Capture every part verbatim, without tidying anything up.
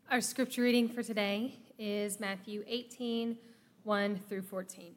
Our scripture reading for today is Matthew eighteen, one through fourteen.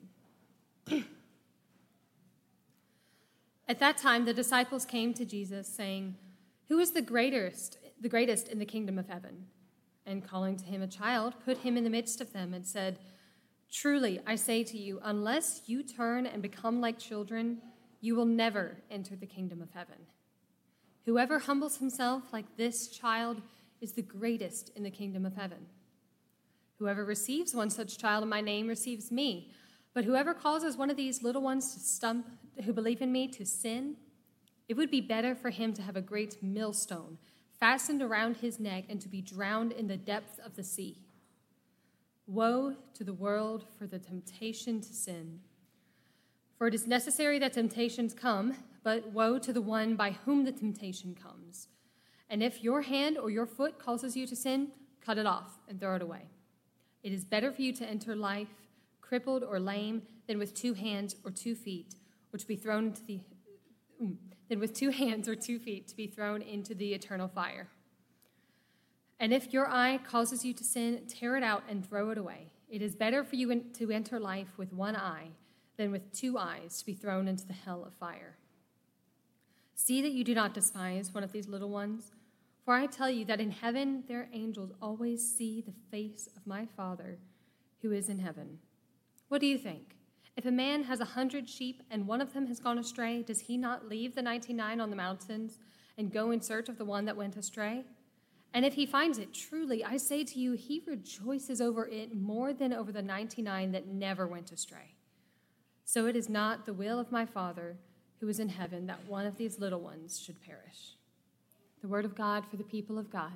At that time, the disciples came to Jesus, saying, "Who is the greatest, the greatest in the kingdom of heaven?" And calling to him a child, put him in the midst of them and said, "Truly, I say to you, unless you turn and become like children, you will never enter the kingdom of heaven. Whoever humbles himself like this child is the greatest in the kingdom of heaven. Whoever receives one such child in my name receives me, but whoever causes one of these little ones to stump, who believe in me, to sin, it would be better for him to have a great millstone fastened around his neck and to be drowned in the depth of the sea. Woe to the world for the temptation to sin. For it is necessary that temptations come, but woe to the one by whom the temptation comes. And if your hand or your foot causes you to sin, cut it off and throw it away. It is better for you to enter life crippled or lame than with two hands or two feet, or to be thrown into the than with two hands or two feet to be thrown into the eternal fire. And if your eye causes you to sin, tear it out and throw it away. It is better for you to enter life with one eye than with two eyes to be thrown into the hell of fire. See that you do not despise one of these little ones, for I tell you that in heaven their angels always see the face of my Father who is in heaven. What do you think? If a man has a hundred sheep and one of them has gone astray, does he not leave the ninety-nine on the mountains and go in search of the one that went astray? And if he finds it, truly, I say to you, he rejoices over it more than over the ninety-nine that never went astray. So it is not the will of my Father who is in heaven that one of these little ones should perish." The word of God for the people of God.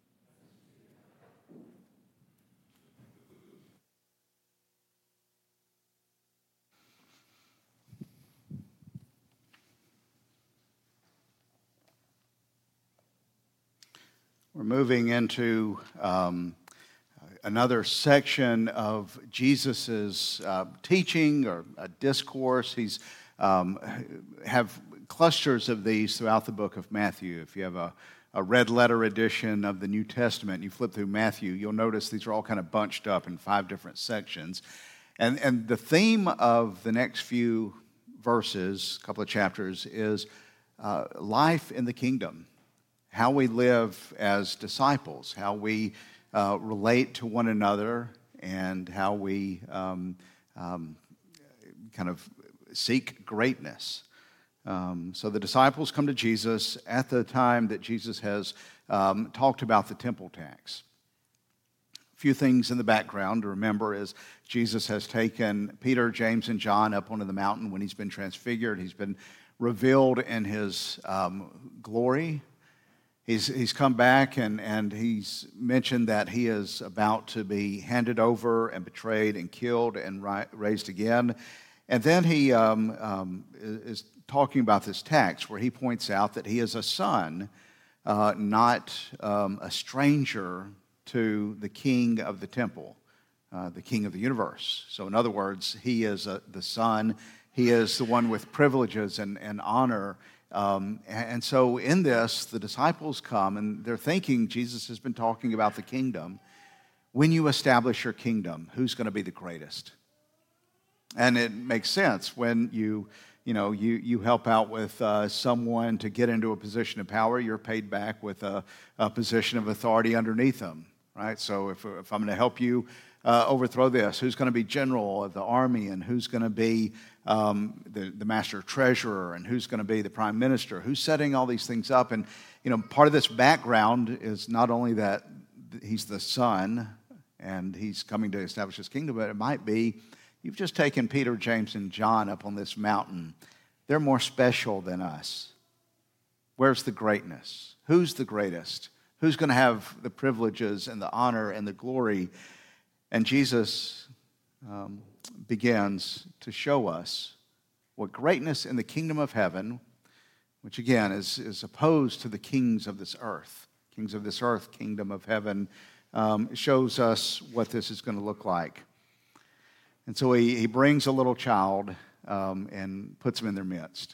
We're moving into um, another section of Jesus's uh, teaching or a discourse. He's um, have clusters of these throughout the book of Matthew. If you have a, a red letter edition of the New Testament and you flip through Matthew, you'll notice these are all kind of bunched up in five different sections. And, and the theme of the next few verses, a couple of chapters, is uh, life in the kingdom. How we live as disciples, how we uh, relate to one another, and how we um, um, kind of seek greatness. Um, so the disciples come to Jesus at the time that Jesus has um, talked about the temple tax. A few things in the background to remember is Jesus has taken Peter, James, and John up onto the mountain when he's been transfigured. He's been revealed in his um, glory. He's, he's come back and, and he's mentioned that he is about to be handed over and betrayed and killed and ri- raised again. And then he um, um, is talking about this text where he points out that he is a son, uh, not um, a stranger to the king of the temple, uh, the king of the universe. So in other words, he is a, the son. He is the one with privileges and, and honor. Um, and so in this, the disciples come and they're thinking Jesus has been talking about the kingdom. When you establish your kingdom, who's going to be the greatest? And it makes sense when you, you know, you, you help out with uh, someone to get into a position of power, you're paid back with a, a position of authority underneath them, right? So if, if I'm going to help you uh, overthrow this, who's going to be general of the army and who's going to be um, the, the master treasurer and who's going to be the prime minister, who's setting all these things up. And, you know, part of this background is not only that he's the son and he's coming to establish his kingdom, but it might be you've just taken Peter, James, and John up on this mountain. They're more special than us. Where's the greatness? Who's the greatest? Who's going to have the privileges and the honor and the glory? And Jesus um, begins to show us what greatness in the kingdom of heaven, which again is, is opposed to the kings of this earth. Kings of this earth, kingdom of heaven, um, shows us what this is going to look like. And so he, he brings a little child um, and puts him in their midst.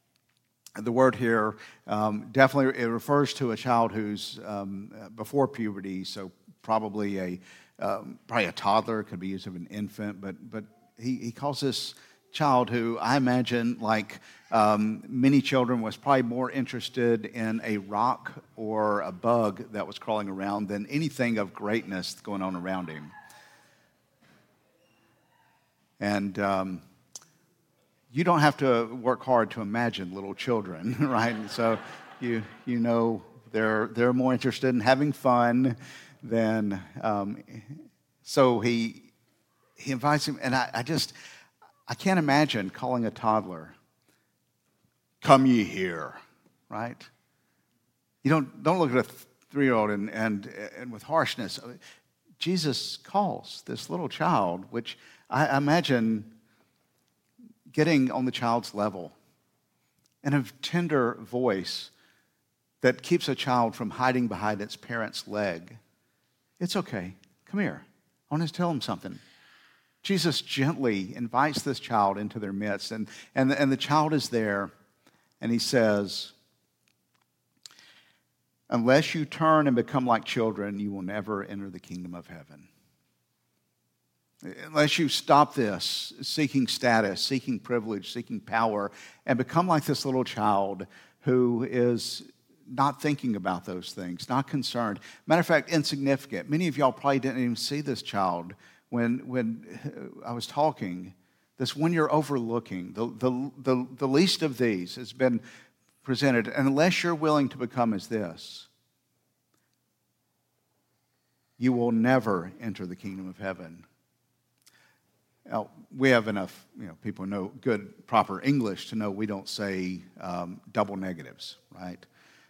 The word here um, definitely it refers to a child who's um, before puberty, so probably a um, probably a toddler, could be used of an infant, but but he, he calls this child who I imagine, like um, many children, was probably more interested in a rock or a bug that was crawling around than anything of greatness going on around him. And um, you don't have to work hard to imagine little children, right? So you you know they're they're more interested in having fun than um, so he he invites him, and I, I just. I can't imagine calling a toddler, "Come ye here," right? You don't don't look at a three-year-old and and and with harshness. Jesus calls this little child, which I imagine getting on the child's level, in a tender voice that keeps a child from hiding behind its parent's leg. It's okay. Come here. I want to tell him something. Jesus gently invites this child into their midst, and, and, and the child is there, and he says, "Unless you turn and become like children, you will never enter the kingdom of heaven." Unless you stop this, seeking status, seeking privilege, seeking power, and become like this little child who is not thinking about those things, not concerned. Matter of fact, insignificant. Many of y'all probably didn't even see this child When when I was talking, this one you're overlooking, the, the, the, the least of these has been presented. And unless you're willing to become as this, you will never enter the kingdom of heaven. Now, we have enough, you know, people know good, proper English to know we don't say um, double negatives, right?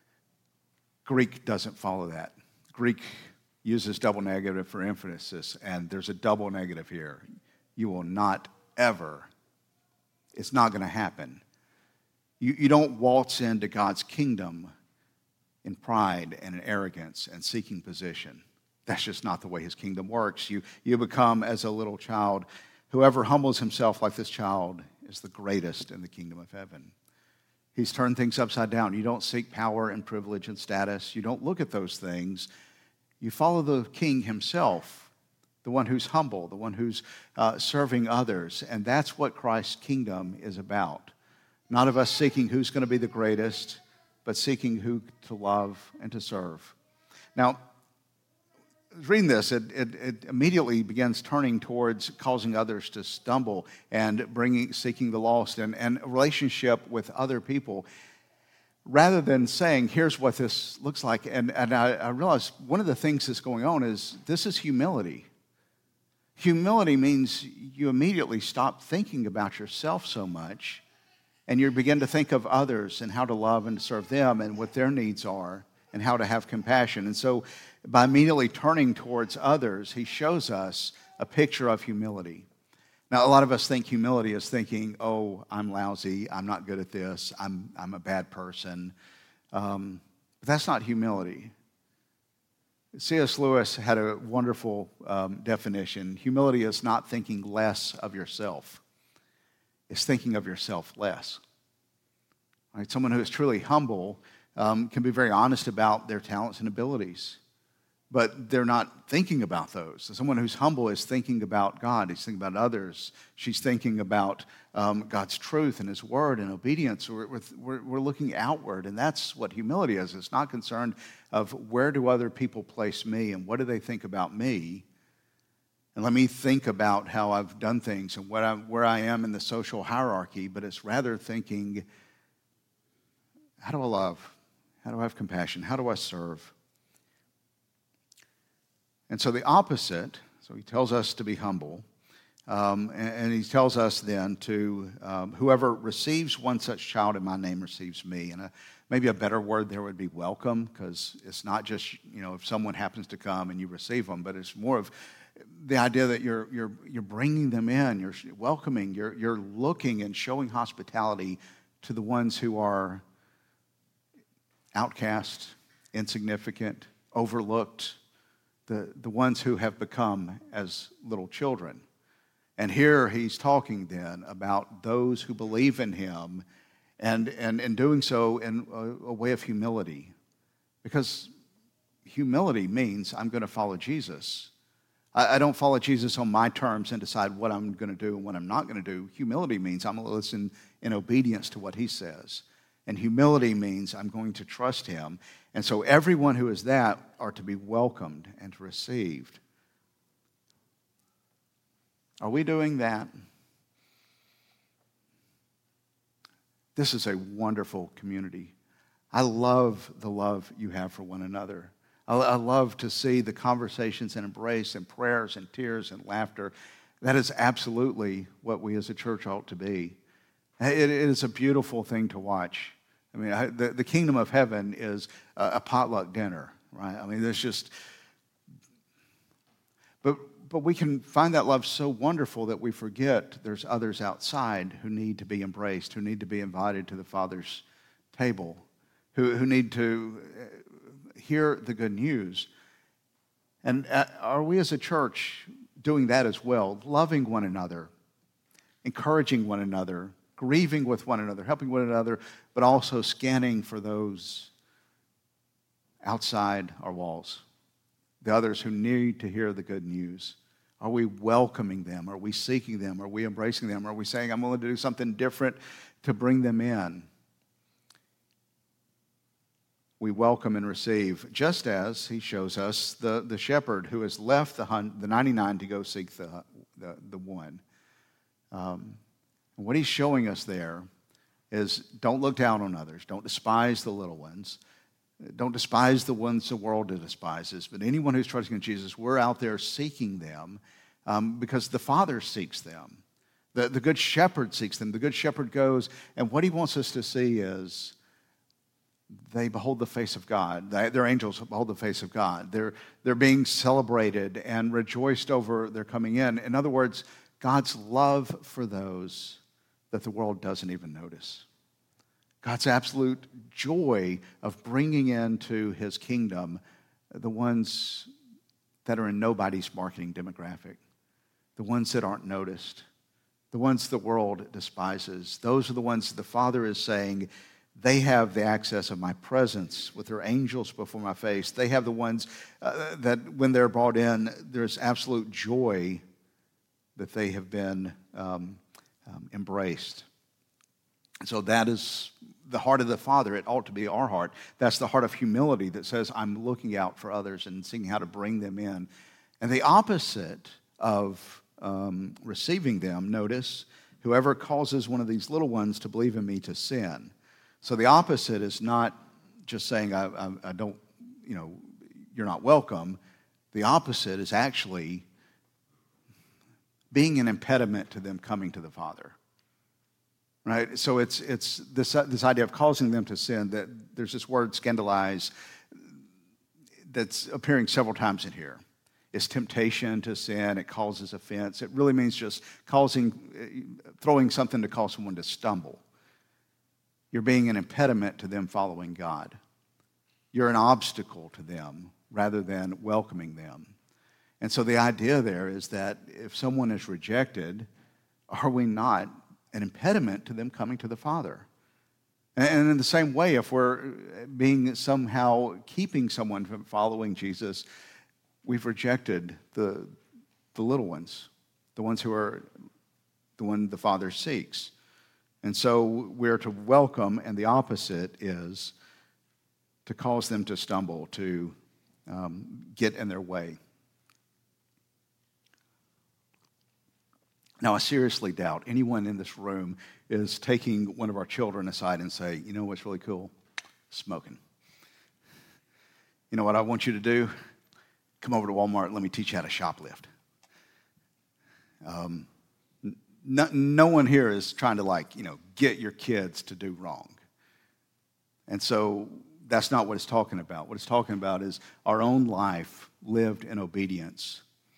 Greek doesn't follow that. Greek uses double negative for emphasis, and there's a double negative here. You will not ever, it's not going to happen. You, you don't waltz into God's kingdom in pride and in arrogance and seeking position. That's just not the way his kingdom works. You, you become, as a little child, whoever humbles himself like this child is the greatest in the kingdom of heaven. He's turned things upside down. You don't seek power and privilege and status. You don't look at those things. You follow the king himself, the one who's humble, the one who's uh, serving others. And that's what Christ's kingdom is about. Not of us seeking who's going to be the greatest, but seeking who to love and to serve. Now, reading this, it, it, it immediately begins turning towards causing others to stumble and bringing, seeking the lost and, and a relationship with other people, rather than saying, here's what this looks like. And, and I, I realized one of the things that's going on is this is humility. Humility means you immediately stop thinking about yourself so much, and you begin to think of others and how to love and serve them and what their needs are and how to have compassion. And so by immediately turning towards others, he shows us a picture of humility. Now, a lot of us think humility is thinking, oh, I'm lousy, I'm not good at this, I'm, I'm a bad person. Um, but that's not humility. C S Lewis had a wonderful um, definition. Humility is not thinking less of yourself. It's thinking of yourself less. Right? Someone who is truly humble um, can be very honest about their talents and abilities, but they're not thinking about those. Someone who's humble is thinking about God. He's thinking about others. She's thinking about um, God's truth and his word and obedience. We're, we're, we're looking outward, and that's what humility is. It's not concerned of where do other people place me and what do they think about me, and let me think about how I've done things and what I'm, where I am in the social hierarchy, but it's rather thinking, how do I love? How do I have compassion? How do I serve? And so the opposite, so he tells us to be humble, um, and, and he tells us then to, um, whoever receives one such child in my name receives me. And a, maybe a better word there would be welcome, because it's not just, you know, if someone happens to come and you receive them, but it's more of the idea that you're you're you're bringing them in, you're welcoming, you're you're looking and showing hospitality to the ones who are outcast, insignificant, overlooked, the, the ones who have become as little children. And here he's talking then about those who believe in him, and and in doing so in a, a way of humility. Because humility means I'm going to follow Jesus. I, I don't follow Jesus on my terms and decide what I'm going to do and what I'm not going to do. Humility means I'm going to listen in obedience to what he says. And humility means I'm going to trust him. And so everyone who is that are to be welcomed and received. Are we doing that? This is a wonderful community. I love the love you have for one another. I, I love to see the conversations and embrace and prayers and tears and laughter. That is absolutely what we as a church ought to be. It, it is a beautiful thing to watch. I mean, I, the, the kingdom of heaven is a, a potluck dinner, right? I mean, there's just... But, but we can find that love so wonderful that we forget there's others outside who need to be embraced, who need to be invited to the Father's table, who, who need to hear the good news. And are we as a church doing that as well? Loving one another, encouraging one another, grieving with one another, helping one another, but also scanning for those outside our walls, the others who need to hear the good news. Are we welcoming them? Are we seeking them? Are we embracing them? Are we saying, I'm willing to do something different to bring them in? We welcome and receive, just as he shows us the, the shepherd who has left the, hun- the ninety-nine to go seek the, the, the one. Um, and what he's showing us there is don't look down on others. Don't despise the little ones. Don't despise the ones the world despises. But anyone who's trusting in Jesus, we're out there seeking them um, because the Father seeks them. The, the Good Shepherd seeks them. The Good Shepherd goes, and what he wants us to see is they behold the face of God. Their angels behold the face of God. They're, they're being celebrated and rejoiced over their coming in. In other words, God's love for those that the world doesn't even notice. God's absolute joy of bringing into his kingdom the ones that are in nobody's marketing demographic, the ones that aren't noticed, the ones the world despises. Those are the ones the Father is saying, they have the access of my presence with their angels before my face. They have the ones uh, that when they're brought in, there's absolute joy that they have been um, um, embraced. So that is the heart of the Father. It ought to be our heart. That's the heart of humility that says, I'm looking out for others and seeing how to bring them in. And the opposite of um, receiving them, notice, whoever causes one of these little ones to believe in me to sin. So the opposite is not just saying, I, I, I don't, you know, you're not welcome. The opposite is actually being an impediment to them coming to the Father. Right? So it's it's this this idea of causing them to sin, that there's this word scandalize that's appearing several times in here. It's temptation to sin. It causes offense. It really means just causing, throwing something to cause someone to stumble. You're being an impediment to them following God. You're an obstacle to them rather than welcoming them. And so the idea there is that if someone is rejected, are we not an impediment to them coming to the Father? And in the same way, if we're being somehow keeping someone from following Jesus, we've rejected the, the little ones, the ones who are the one the Father seeks. And so we're to welcome, and the opposite is to cause them to stumble, to um, get in their way. Now, I seriously doubt anyone in this room is taking one of our children aside and say, you know what's really cool? Smoking. You know what I want you to do? Come over to Walmart, let me teach you how to shoplift. Um, no, no one here is trying to, like, you know, get your kids to do wrong. And so that's not what it's talking about. What it's talking about is our own life lived in obedience.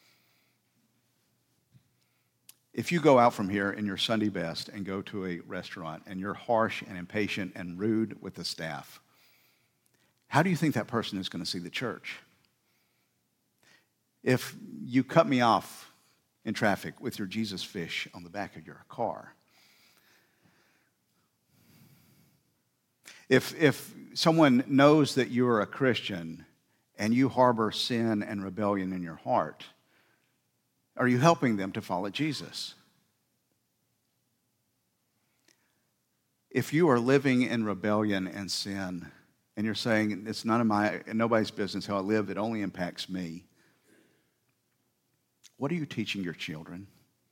If you go out from here in your Sunday best and go to a restaurant and you're harsh and impatient and rude with the staff, how do you think that person is going to see the church? If you cut me off in traffic with your Jesus fish on the back of your car, if if someone knows that you're a Christian and you harbor sin and rebellion in your heart, are you helping them to follow Jesus? If you are living in rebellion and sin, and you're saying, it's none of my, nobody's business how I live, it only impacts me, what are you teaching your children?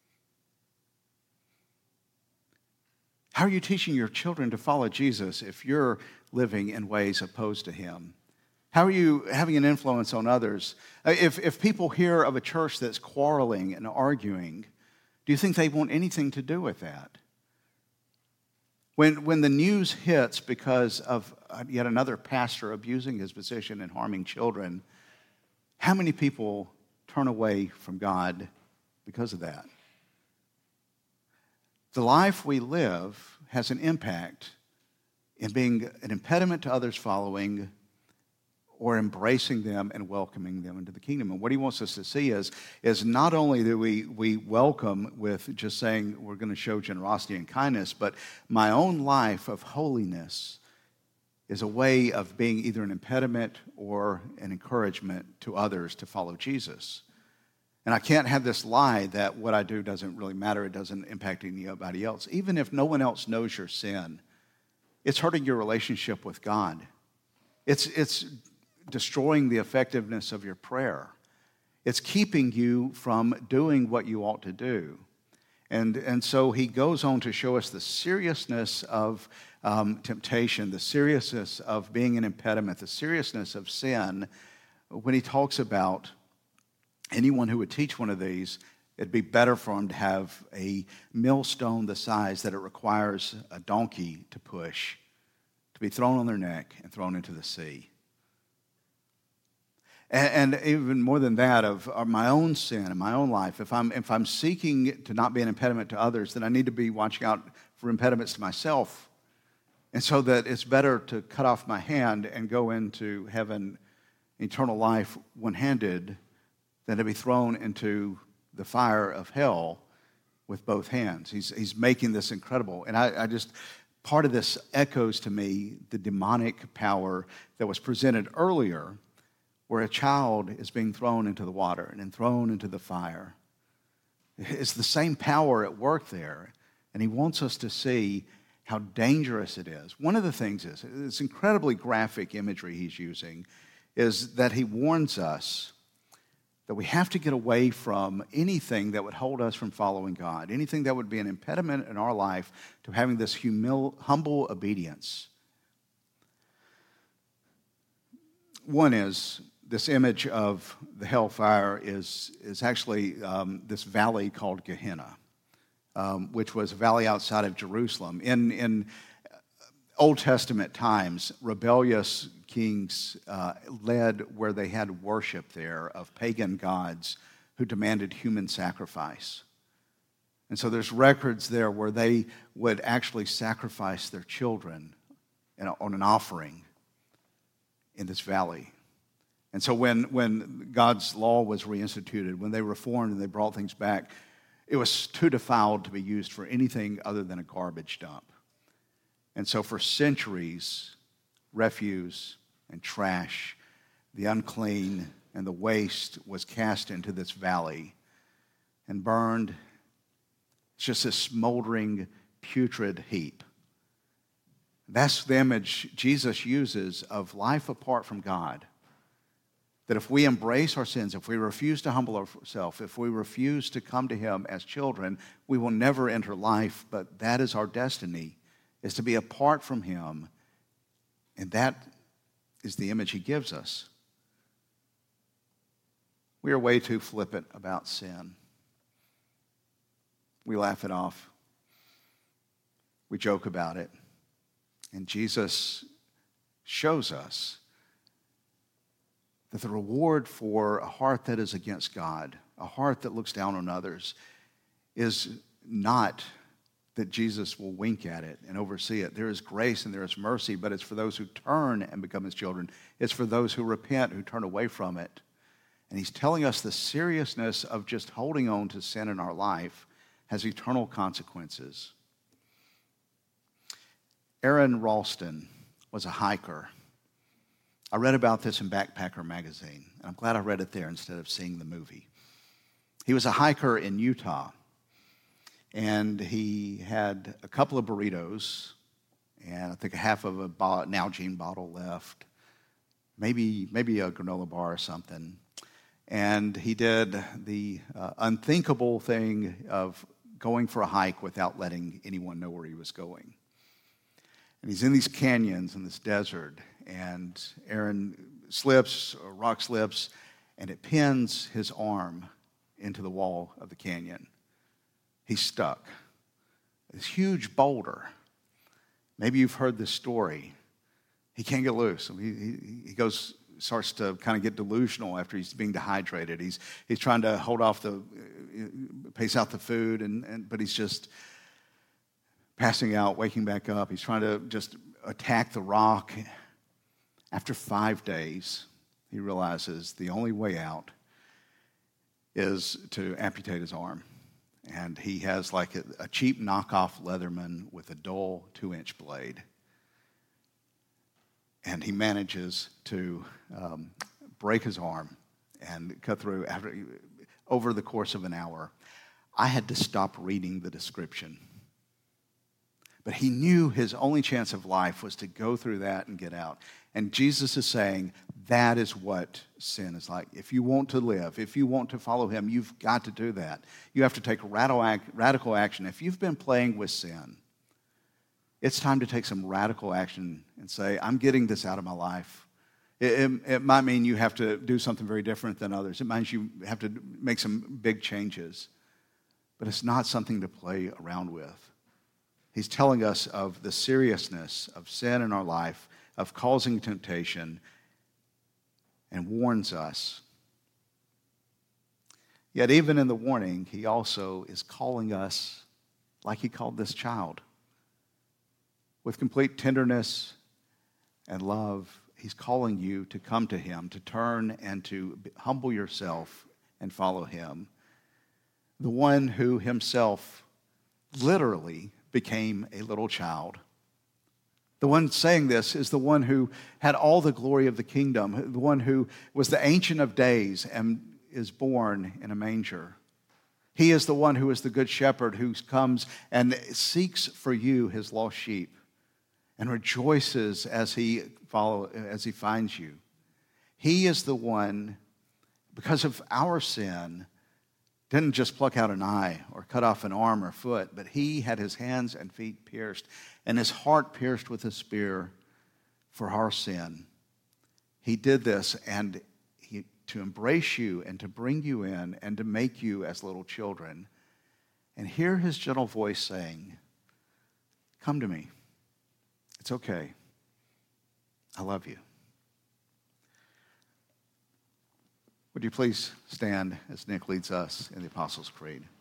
How are you teaching your children to follow Jesus if you're living in ways opposed to him? How are you having an influence on others? If, if people hear of a church that's quarreling and arguing, do you think they want anything to do with that? When, when the news hits because of yet another pastor abusing his position and harming children, how many people turn away from God because of that? The life we live has an impact in being an impediment to others following or embracing them and welcoming them into the kingdom. And what he wants us to see is, is not only that we, we welcome with just saying we're going to show generosity and kindness, but my own life of holiness is a way of being either an impediment or an encouragement to others to follow Jesus. And I can't have this lie that what I do doesn't really matter, it doesn't impact anybody else. Even if no one else knows your sin, it's hurting your relationship with God. It's, it's destroying the effectiveness of your prayer. It's keeping you from doing what you ought to do. And, and so he goes on to show us the seriousness of um, temptation, the seriousness of being an impediment, the seriousness of sin, when he talks about anyone who would teach one of these, it'd be better for him to have a millstone the size that it requires a donkey to push, to be thrown on their neck and thrown into the sea. And, and even more than that, of, of my own sin in my own life, if I'm, if I'm seeking to not be an impediment to others, then I need to be watching out for impediments to myself. And so that it's better to cut off my hand and go into heaven, eternal life, one-handed, than to be thrown into the fire of hell with both hands. He's, he's making this incredible. And I, I just, part of this echoes to me the demonic power that was presented earlier, where a child is being thrown into the water and then thrown into the fire. It's the same power at work there. And he wants us to see how dangerous it is. One of the things is, this incredibly graphic imagery he's using, is that he warns us that we have to get away from anything that would hold us from following God, anything that would be an impediment in our life to having this humil- humble obedience. One is, this image of the hellfire is, is actually um, this valley called Gehenna, um, which was a valley outside of Jerusalem. In, in Old Testament times, rebellious kings uh, led where they had worship there of pagan gods who demanded human sacrifice. And so there's records there where they would actually sacrifice their children in a, on an offering in this valley. And so when, when God's law was reinstituted, when they reformed and they brought things back, it was too defiled to be used for anything other than a garbage dump. And so for centuries, refuse and trash, the unclean and the waste was cast into this valley and burned. It's just this smoldering, putrid heap. That's the image Jesus uses of life apart from God. That if we embrace our sins, if we refuse to humble ourselves, if we refuse to come to him as children, we will never enter life, but that is our destiny, is to be apart from him. And that is the image he gives us. We are way too flippant about sin. We laugh it off. We joke about it. And Jesus shows us that the reward for a heart that is against God, a heart that looks down on others, is not that Jesus will wink at it and oversee it. There is grace and there is mercy, but it's for those who turn and become his children. It's for those who repent, who turn away from it. And he's telling us the seriousness of just holding on to sin in our life has eternal consequences. Aaron Ralston was a hiker. I read about this in Backpacker magazine, and I'm glad I read it there instead of seeing the movie. He was a hiker in Utah, and he had a couple of burritos, and I think a half of a bo- Nalgene bottle left, maybe maybe a granola bar or something. And he did the uh, unthinkable thing of going for a hike without letting anyone know where he was going. And he's in these canyons in this desert, and Aaron slips, or rock slips, and it pins his arm into the wall of the canyon. He's stuck. This huge boulder. Maybe you've heard this story. He can't get loose. He, he, he goes, starts to kind of get delusional after he's being dehydrated. He's he's trying to hold off the, pace out the food, and, and but he's just passing out, waking back up. He's trying to just attack the rock. After five days, he realizes the only way out is to amputate his arm. And he has like a, a cheap knockoff Leatherman with a dull two-inch blade. And he manages to um, break his arm and cut through after, over the course of an hour. I had to stop reading the description. But he knew his only chance of life was to go through that and get out. And Jesus is saying that is what sin is like. If you want to live, if you want to follow him, you've got to do that. You have to take radical action. If you've been playing with sin, it's time to take some radical action and say, I'm getting this out of my life. It, it, it might mean you have to do something very different than others. It means you have to make some big changes. But it's not something to play around with. He's telling us of the seriousness of sin in our life, of causing temptation, and warns us. Yet even in the warning, he also is calling us like he called this child. With complete tenderness and love, he's calling you to come to him, to turn and to humble yourself and follow him. The one who himself literally became a little child. The one saying this is the one who had all the glory of the kingdom, the one who was the Ancient of Days and is born in a manger. He is the one who is the good shepherd who comes and seeks for you, his lost sheep, and rejoices as he follow as he finds you. He is the one, because of our sin, didn't just pluck out an eye or cut off an arm or foot, but he had his hands and feet pierced and his heart pierced with a spear for our sin. He did this and he, to embrace you and to bring you in and to make you as little children. And hear his gentle voice saying, come to me. It's okay. I love you. Would you please stand as Nick leads us in the Apostles' Creed?